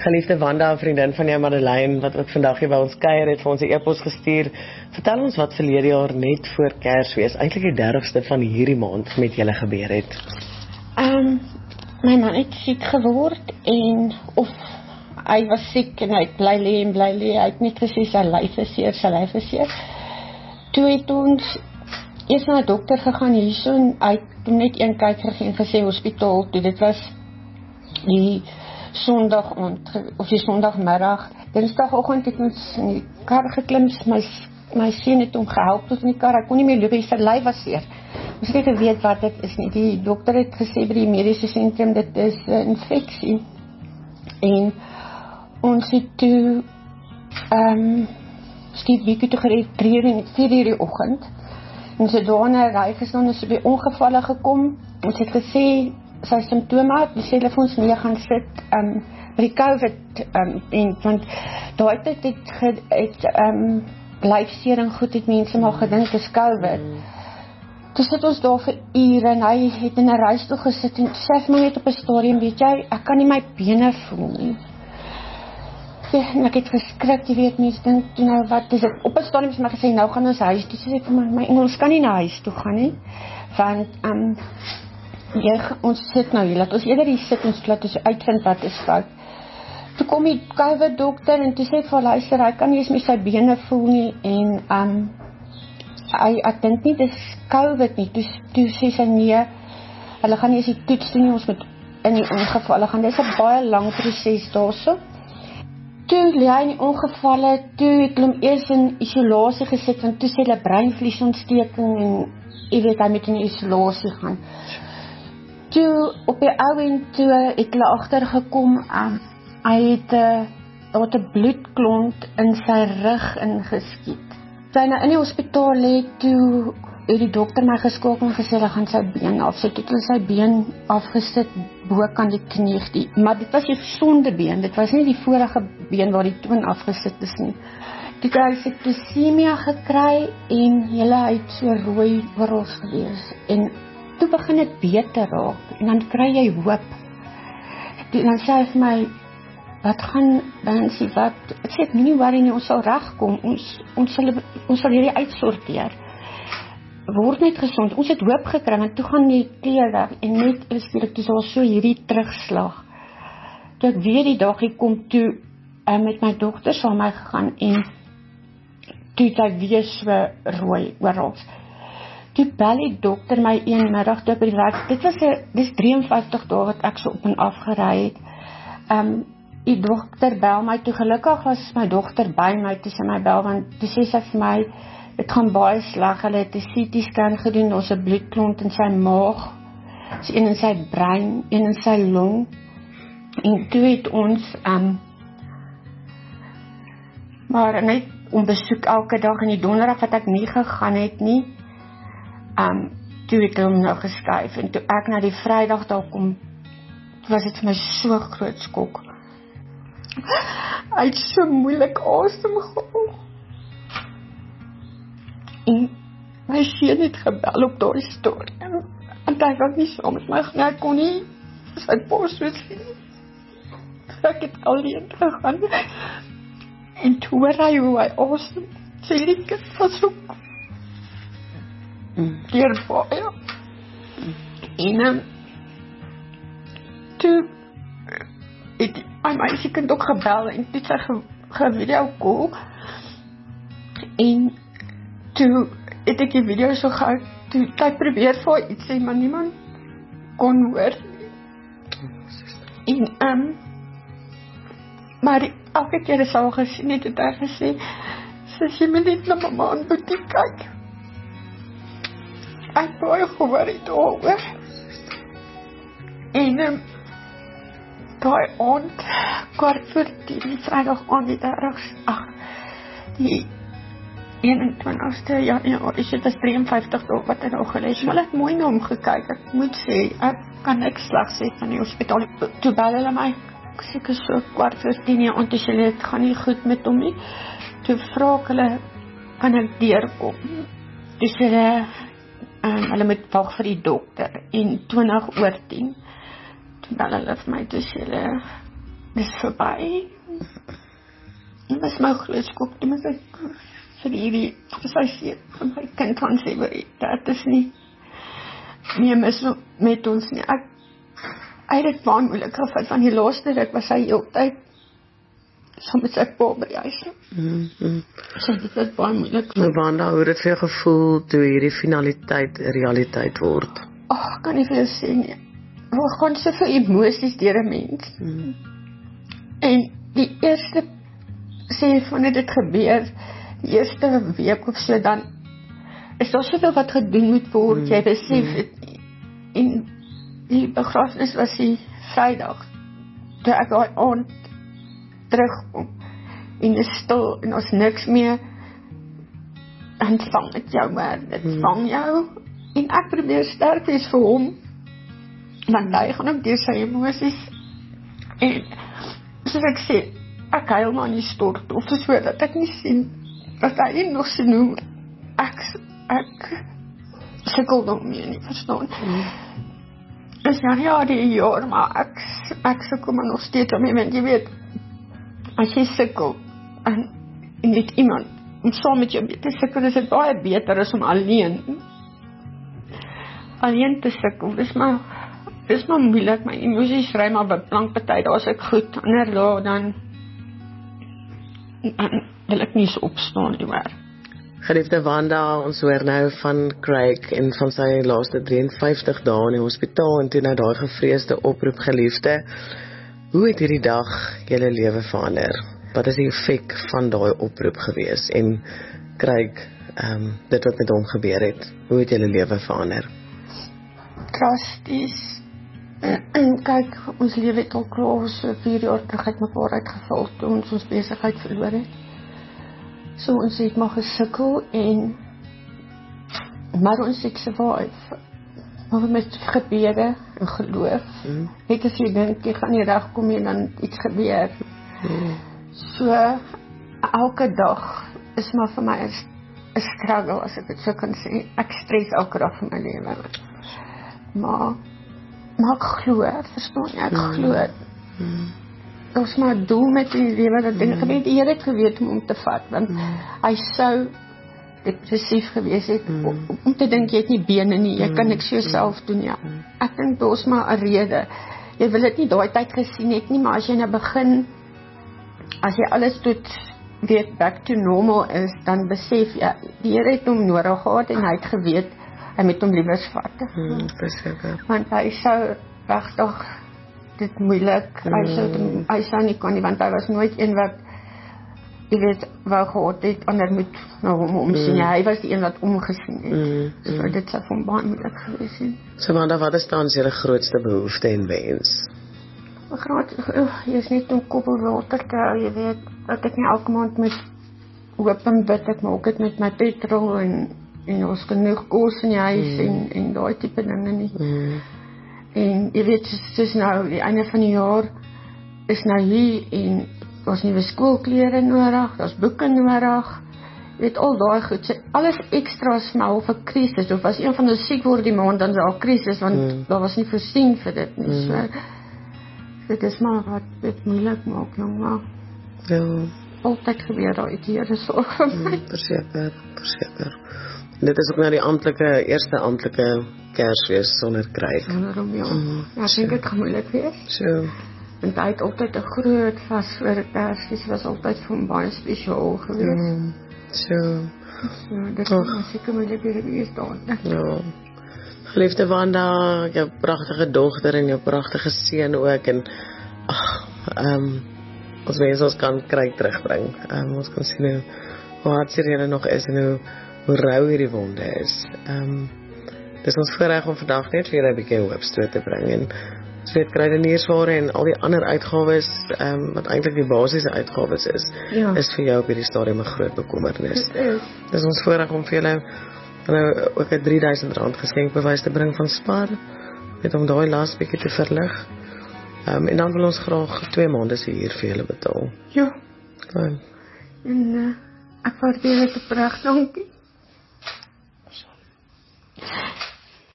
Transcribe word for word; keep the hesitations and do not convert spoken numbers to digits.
geliefde Wanda, 'n vriendin van jou Madeleine, wat ook vandag hier by ons kuier het, vir ons 'n e-pos gestuur. Vertel ons wat verlede jaar net voor Kersfees, eintlik die dertigste van hierdie maand, met julle gebeur het. Um, my man het siek geword, en of hy was siek, en hy het bly lê en bly lê, hy het net gesê, sy lyf is seer, sy lyf is seer. Toe het ons eers na 'n dokter gegaan hierso, en hy het net een kyk gegee en gesê hospitaal toe. Dit was die Sondag of die Sondagmiddag. Dinsdagoggend het ons in die kar geklim, my, my seun het hom gehelp tot in die kar, hy kon nie meer loop, sy lyf was seer. Ons het nie geweet wat dit is nie. Die dokter het gesê by die mediese sentrum, dit is 'n infeksie. En ons het toe um, Steve Biko toe gereed drie uur en vier uur die oggend. En so daarna ry gestaan, ons het by ongevalle gekom. Ons het gesê, sy symptome, die sê hulle vir ons nie gaan sit um, by die COVID, um, en, want daai tyd het, het, het um, lyfseer en goed, het mense maar gedink is COVID. Mm. Toe sit ons daar vir ure, en hy het in 'n reistoel gesit, en sê my net op 'n stadium, weet jy, ek kan nie my bene voel nie. En ek het geskrik, jy weet, mense dink, nou wat is dit, op 'n stadium het my gesê, nou gaan ons huis toe, sê ek vir my, my Engels kan nie na huis toe gaan nie, want, um, jy, ons sit nou hier, laat ons eerder hier sit, ons laat ons uitvind wat is fout. Toe kom die COVID dokter, en toe sê ek vir luister, hy kan nie eens met sy bene voel nie, en, um, hy, ek dink nie, dis COVID nie, toe, toe sê sy nee, hulle gaan nie eens die toets doen nie, ons moet in die ongevalle gaan, dit is 'n baie lang proses daarso. Toe lê hy in die ongevalle, toe het hulle hom eers in isolasie gesit, want toe sê hulle breinvliesontsteking, en jy weet, hy moet in isolasie gaan. Toe, op die ou en toe, het hulle agtergekom, um, hy het uh, het 'n bloedklont in sy rug ingeskiet. Toe hy nou in die hospitaal lê, toe het die dokter my geskakel en gesê, hulle gaan sy been afsit. Toe het hulle sy been afgesit, bo kan die knie, die, maar dit was die gesonde been, dit was nie die vorige been waar die toon afgesit is nie. Toe het hy septisemia gekry, en hele uit so rooi oorals gewees, en toe begin dit beter raak, en dan kry jy hoop. Toe, dan sê hy vir my, wat gaan, dan sê wat, ek sê, nie worry nie, ons sal regkom, ons, ons, sal, ons sal hierdie uitsorteer, word net gesond, ons het hoop gekry, en toe gaan die kleur weg, en net, is toe sal so hierdie terugslag. Toe ek weer die dag hier kom, toe, uh, met my dogter saam my gegaan, en toe het hy weer so rooi orals. Toe bel die dokter my een middag toe op die werk, dit was een, dis drie en vyftig dae wat ek so op en af gery het. Um, die dokter bel my toe, gelukkig was my dogter by my, toe sy my bel, want toe sê sy vir my, dit gaan baie sleg, hulle het 'n C T scan gedoen, ons 'n bloedklont in sy maag, so een in sy brein, een in sy long, en toe het ons, um, maar net om besoek elke dag, en die donderdag wat ek nie gegaan het nie, um, toe het hom nou geskuif, en toe ek na die Vrydag daar kom, was dit vir my so groot skok. Hy het so moeilik asem gehou. En my seun het gebel op daai stadium, en hy wou nie saam met my gaan, hy kon nie sy pos sien. Ek het alleen gegaan, en toe hoor hy hoe hy asem, sê die kind was so deur baie. En um, toe het my meisiekind ook gebel, en toe het sy ge, gevideo call, en toe het ek die video so gehou, toe het hy probeer vir haar iets sê, maar niemand kon hoor. En, um, maar elke keer is al gesien het, het hy gesê, sy jy my net na mama aan boetie kyk. Ek het baie gehoor het oor. En, um, daai aand, kwart voor tien, Vrydag aand, die dertigste, ag, die eenentwintigste Januarie, dit was drie en vyftig dae wat hy nou gelees, maar ek het mooi na hom gekyk, ek moet sê, ek kan niks sleg sê van die hospitaal. Toe bel hulle my, ek seker so kwart voor tien jaar, en toe sê hulle, het gaan nie goed met hom nie. Toe vra ek hulle, kan ek deurkom? Toe sê hulle, um, hulle moet wag vir die dokter, en twintig oor tien, toe bel hulle vir my, toe sê hulle, dis verby. Dit was my groot skok, toe moet ek vir hierdie, as hy sê, vir my kind gaan sê, dit is nie meer mis met ons nie. Ek, hy het dit baie moeilik gevat, van die laaste rit was hy heeltyd, so met sy pa by die huis. Mm, mm. So dit was baie moeilik. Maar Wanda, hoe het dit vir jou gevoel, toe hierdie finaliteit realiteit word? Ag, kan nie vir jou sê nie. Daar gaan soveel emosies deur 'n mens. Mm. En die eerste sê van dit gebeur, die eerste week of so, dan is daar soveel wat gedoen moet word, mm. jy besef het. En die begrafnis was die Vrydag, toe ek daai aand terugkom, en is stil, en ons niks meer, dan vang het jou maar, dit mm. vang jou, en ek probeer sterk wees vir hom, want hy gaan ook deur sy emosies, en soos ek sê, ek huil maar nie stort, of so, dat ek nie sien, dat hy nog sien hoe, ek, ek, sukkel nog meer nie, verstaan. Mm. Is ja, ja, die jaar, maar ek, ek sukkel maar nog steeds om, want jy weet, as jy sukkel, en, en net iemand, om saam met jou te sukkel, is het baie beter as om alleen, alleen te sukkel, dis maar, dis maar moeilik, my emosies vry maar beplank party, daar is ek goed, ander daar, dan, dan wil ek nie so opstaan nie, maar. Geliefde Wanda, ons hoor nou van Craig en van sy laaste drieënvyftig dae in die hospitaal en toe nou daai gevreesde oproep, geliefde. Hoe het hierdie dag julle lewe verander? Wat is die effek van daai oproep gewees? En Craig, um, dit wat met hom gebeur het, hoe het julle lewe verander? Drasties. Kyk, ons lewe het al klaar so vier jaar terug uit mekaar uitgeval toe ons ons besigheid verloor het. So ons het maar gesukkel en maar ons het survive. Maar met gebede en geloof. Mm. Net as jy dink jy gaan nie regkom en dan iets gebeur. Mm. So elke dag is maar vir my 'n struggle, as ek dit so kan sê. Ek stres elke dag van my lewe. Maar maar ek glo, verstaan jy? Ek mm. glo. Mm. Dat is maar een doel met die lewe, dat ding, mm. die Here het geweet om om te vat, want mm. hy sou depressief gewees het, mm. om, om te dink, jy het nie bene nie, jy mm. kan niks vir jouself doen, ja. Mm. Ek dink, dat is maar een rede, jy wil het nie daai tyd gesien het nie, maar as jy nou begin, as jy alles doet, weer back to normal is, dan besef, ja, die Here het hom nodig gehad, en hy het geweet, hy moet hom liewers vat. Mm, Beseker. Want hy sou regtig dit moeilik, mm. hy, sou, hy sou nie kon nie, want hy was nooit een wat, jy weet, wou gehad het, ander moet nou hom omsien, mm. ja, hy was die een wat omgesien het, mm. so mm. dit sou van baie moeilik gewees het. So Wanda, wat is dan julle grootste behoefte en wens? Graad, oh, jy is net om koppel water te hou, jy weet, dat ek nie elke maand met hoop en bid, ek maak het met my petrol, en, en ons genoeg kos in die huis, mm. en, en die type dinge nie. Mm. En jy weet, soos nou, die einde van die jaar is nou hier, en ons nuwe skoolklere nodig, daar's boeke nodig, jy weet, al daai goed, so alles extra smel vir krisis, of as een van ons siek word die maand, dan is daar krisis, want mm. daar was nie voorsien vir dit nie, mm. so, dit is maar wat dit moeilik maak, jong, maar, ja. altyd gebeur daar iets hier, is sorg vir my. Mm, verseker, verseker. Dit is ook nou die amptelike, eerste amptelike Kersfees sonder Craig. Sonder hom, ja. Mm, ja, ek dink dit gaan moeilik wees. So. Want hy het altyd 'n groot vas vir Kersfees, was altyd vir hom baie spesiaal geweest. Mm, so. So, dit gaan seker moeilik wees daar. Ja. Geliefde Wanda, jou pragtige dogter en jou pragtige seun ook, en ag, ehm um, ons wens ons kan Craig terugbring. Um, ons kan sien hoe, hoe hartseer julle nog is, en hoe hoe rou hierdie wonde is. Um, dis ons voorreg om vandag net weer 'n bietjie hoopstoot te bring, en ons weet Kruideniersware en al die ander uitgawes, um, wat eintlik die basiese uitgawes is, ja. is vir jou op hierdie stadium 'n groot bekommernis. Dis ons voorreg om vir julle nou ook 'n drie duisend rand geskenkbewys te bring van Spar, net om daai laaste bietjie te verlig. Um, en dan wil ons graag twee maande se huur vir julle betaal. Ja. Klein. En uh, ek waardeer dit opreg, dankie.